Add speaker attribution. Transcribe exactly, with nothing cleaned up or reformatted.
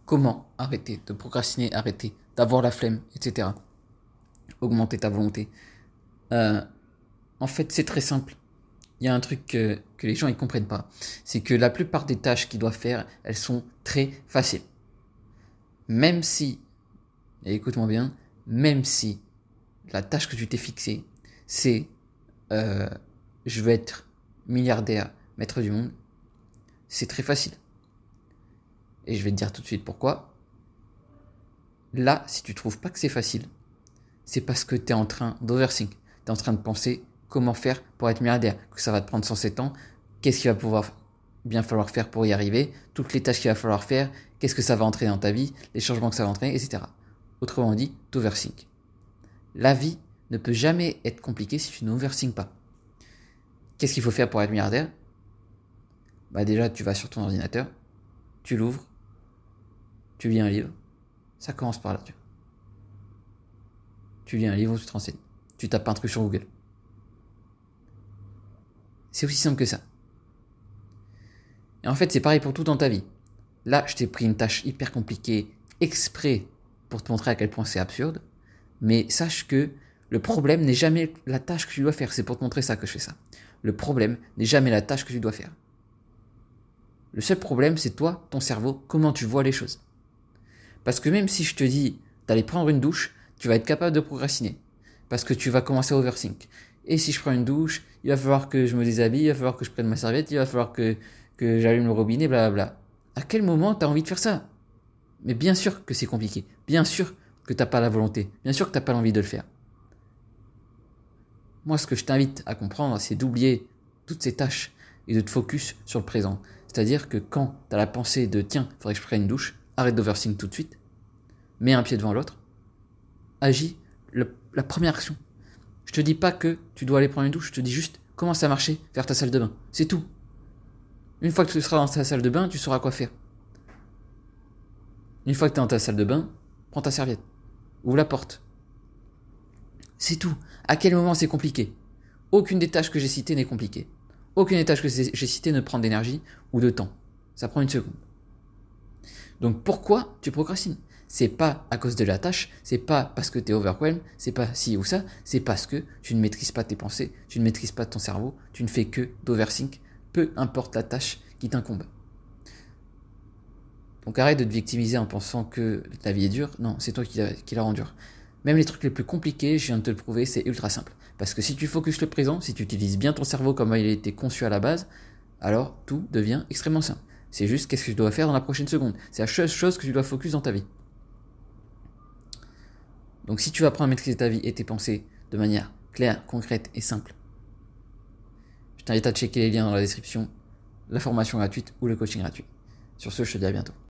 Speaker 1: comment arrêter de procrastiner, arrêter d'avoir la flemme, et cetera. Augmenter ta volonté. Euh, en fait, c'est très simple. Il y a un truc que, que les gens ne comprennent pas. C'est que la plupart des tâches qu'ils doivent faire, elles sont très faciles. Même si, et écoute-moi bien, même si la tâche que tu t'es fixée, c'est euh, je veux être milliardaire, maître du monde, c'est très facile. Et je vais te dire tout de suite pourquoi. Là, si tu trouves pas que c'est facile, c'est parce que tu es en train d'overthink. Tu es en train de penser comment faire pour être milliardaire, que ça va te prendre cent sept ans, qu'est-ce qu'il va pouvoir bien falloir faire pour y arriver, toutes les tâches qu'il va falloir faire, qu'est-ce que ça va entraîner dans ta vie, les changements que ça va entraîner, et cetera. Autrement dit, tu overthink. La vie ne peut jamais être compliquée si tu n'overthink pas. Qu'est-ce qu'il faut faire pour être milliardaire? Bah déjà, tu vas sur ton ordinateur, tu l'ouvres, tu lis un livre, ça commence par là. Tu, tu lis un livre, tu te renseignes, tu tapes un truc sur Google. C'est aussi simple que ça. Et en fait, c'est pareil pour tout dans ta vie. Là, je t'ai pris une tâche hyper compliquée exprès pour te montrer à quel point c'est absurde. Mais sache que le problème n'est jamais la tâche que tu dois faire. C'est pour te montrer ça que je fais ça. Le problème n'est jamais la tâche que tu dois faire. Le seul problème, c'est toi, ton cerveau, comment tu vois les choses. Parce que même si je te dis d'aller prendre une douche, tu vas être capable de procrastiner. Parce que tu vas commencer à overthink. Et si je prends une douche, il va falloir que je me déshabille, il va falloir que je prenne ma serviette, il va falloir que, que j'allume le robinet, blablabla. À quel moment tu as envie de faire ça? Mais bien sûr que c'est compliqué. Bien sûr que tu n'as pas la volonté. Bien sûr que tu n'as pas l'envie de le faire. Moi, ce que je t'invite à comprendre, c'est d'oublier toutes ces tâches et de te focus sur le présent. C'est-à-dire que quand tu as la pensée de « tiens, il faudrait que je prenne une douche », arrête d'overthink tout de suite, mets un pied devant l'autre, agis le, la première action. Je te dis pas que tu dois aller prendre une douche, je te dis juste commence à marcher vers ta salle de bain. C'est tout. Une fois que tu seras dans ta salle de bain, tu sauras quoi faire. Une fois que tu es dans ta salle de bain, prends ta serviette. Ouvre la porte. C'est tout. À quel moment c'est compliqué? Aucune des tâches que j'ai citées n'est compliquée. Aucune des tâches que j'ai citées ne prend d'énergie ou de temps. Ça prend une seconde. Donc pourquoi tu procrastines? C'est pas à cause de la tâche, c'est pas parce que tu es overwhelmed, c'est pas ci ou ça, c'est parce que tu ne maîtrises pas tes pensées, tu ne maîtrises pas ton cerveau, tu ne fais que d'overthink, peu importe la tâche qui t'incombe. Donc arrête de te victimiser en pensant que ta vie est dure, non, c'est toi qui la, qui la rend dure. Même les trucs les plus compliqués, je viens de te le prouver, c'est ultra simple. Parce que si tu focuses le présent, si tu utilises bien ton cerveau comme il a été conçu à la base, alors tout devient extrêmement simple. C'est juste qu'est-ce que tu dois faire dans la prochaine seconde. C'est la seule chose que tu dois focus dans ta vie. Donc si tu veux apprendre à maîtriser ta vie et tes pensées de manière claire, concrète et simple, je t'invite à checker les liens dans la description, la formation gratuite ou le coaching gratuit. Sur ce, je te dis à bientôt.